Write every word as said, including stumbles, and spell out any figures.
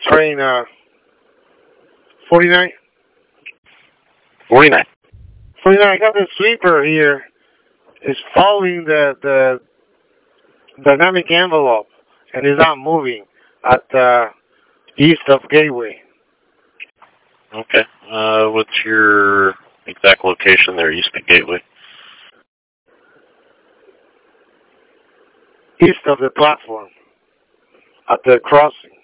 train uh, forty-nine. forty-nine. forty-nine, I got the sweeper here. It's following the, the dynamic envelope and is not moving at uh, east of Gateway. Okay. Uh, what's your exact location there, east of Gateway? East of the platform at the crossing.